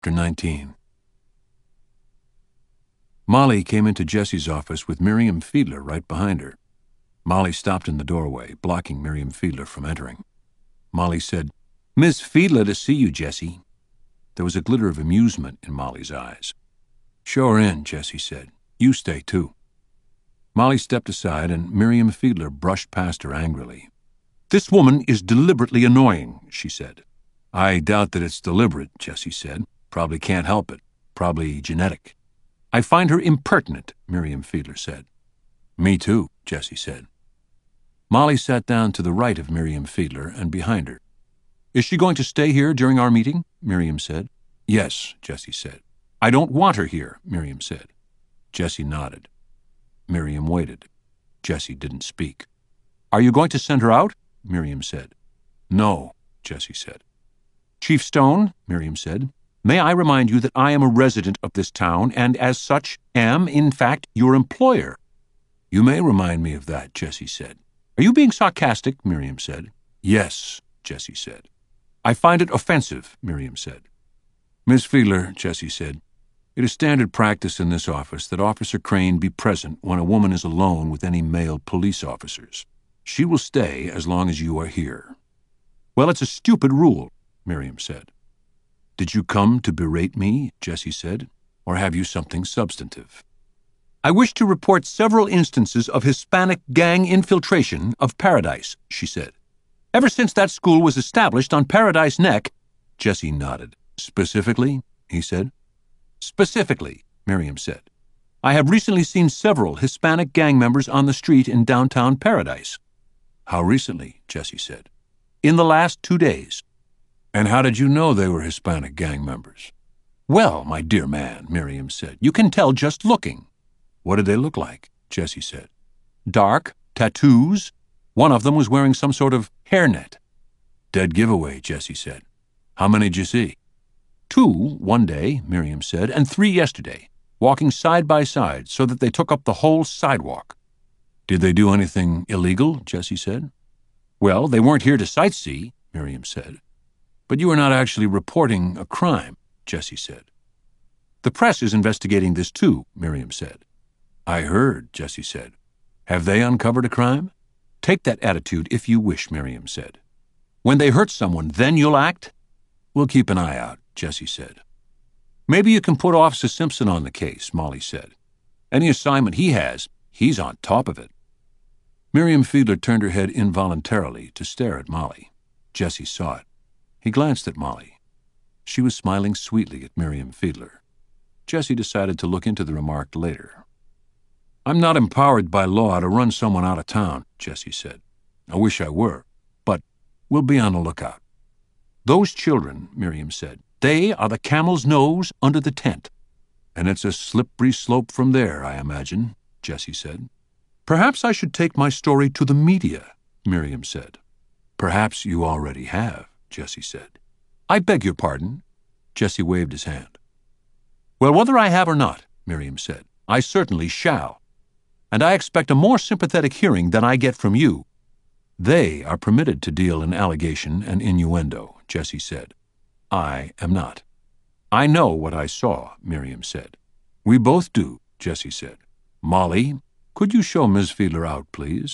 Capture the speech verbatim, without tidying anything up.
Chapter nineteen. Molly came into Jessie's office with Miriam Fiedler right behind her. Molly stopped in the doorway, blocking Miriam Fiedler from entering. Molly said, "Miss Fiedler to see you, Jessie." There was a glitter of amusement in Molly's eyes. "Show her in," Jessie said. "You stay, too." Molly stepped aside, and Miriam Fiedler brushed past her angrily. "This woman is deliberately annoying," she said. "I doubt that it's deliberate," Jessie said. "Probably can't help it. Probably genetic." "I find her impertinent," Miriam Fiedler said. "Me too," Jessie said. Molly sat down to the right of Miriam Fiedler and behind her. "Is she going to stay here during our meeting?" Miriam said. "Yes," Jessie said. "I don't want her here," Miriam said. Jessie nodded. Miriam waited. Jessie didn't speak. "Are you going to send her out?" Miriam said. "No," Jessie said. "Chief Stone," Miriam said, "may I remind you that I am a resident of this town and, as such, am, in fact, your employer." "You may remind me of that," Jessie said. "Are you being sarcastic?" Miriam said. "Yes," Jessie said. "I find it offensive," Miriam said. "Miss Fiedler," Jessie said, "it is standard practice in this office that Officer Crane be present when a woman is alone with any male police officers. She will stay as long as you are here." "Well, it's a stupid rule," Miriam said. "Did you come to berate me?" Jessie said. "Or have you something substantive?" "I wish to report several instances of Hispanic gang infiltration of Paradise," she said. "Ever since that school was established on Paradise Neck—" Jessie nodded. "Specifically?" he said. "Specifically," Miriam said. "I have recently seen several Hispanic gang members on the street in downtown Paradise." "How recently?" Jessie said. "In the last two days." "And how did you know they were Hispanic gang members?" "Well, my dear man," Miriam said, "you can tell just looking." "What did they look like?" Jessie said. "Dark, tattoos. One of them was wearing some sort of hairnet." "Dead giveaway," Jessie said. "How many did you see?" "Two one day," Miriam said, "and three yesterday, walking side by side so that they took up the whole sidewalk." "Did they do anything illegal?" Jessie said. "Well, they weren't here to sightsee," Miriam said. "But you are not actually reporting a crime," Jessie said. "The press is investigating this too," Miriam said. "I heard," Jessie said. "Have they uncovered a crime?" "Take that attitude if you wish," Miriam said. "When they hurt someone, then you'll act?" "We'll keep an eye out," Jessie said. "Maybe you can put Officer Simpson on the case," Molly said. "Any assignment he has, he's on top of it." Miriam Fiedler turned her head involuntarily to stare at Molly. Jessie saw it. He glanced at Molly. She was smiling sweetly at Miriam Fiedler. Jessie decided to look into the remark later. "I'm not empowered by law to run someone out of town," Jessie said. "I wish I were, but we'll be on the lookout." "Those children," Miriam said, "they are the camel's nose under the tent." "And it's a slippery slope from there, I imagine," Jessie said. "Perhaps I should take my story to the media," Miriam said. "Perhaps you already have," Jessie said. "I beg your pardon." Jessie waved his hand. "Well, whether I have or not," Miriam said, "I certainly shall. And I expect a more sympathetic hearing than I get from you." "They are permitted to deal in allegation and innuendo," Jessie said. "I am not." "I know what I saw," Miriam said. "We both do," Jessie said. "Molly, could you show Miss Fiedler out, please?"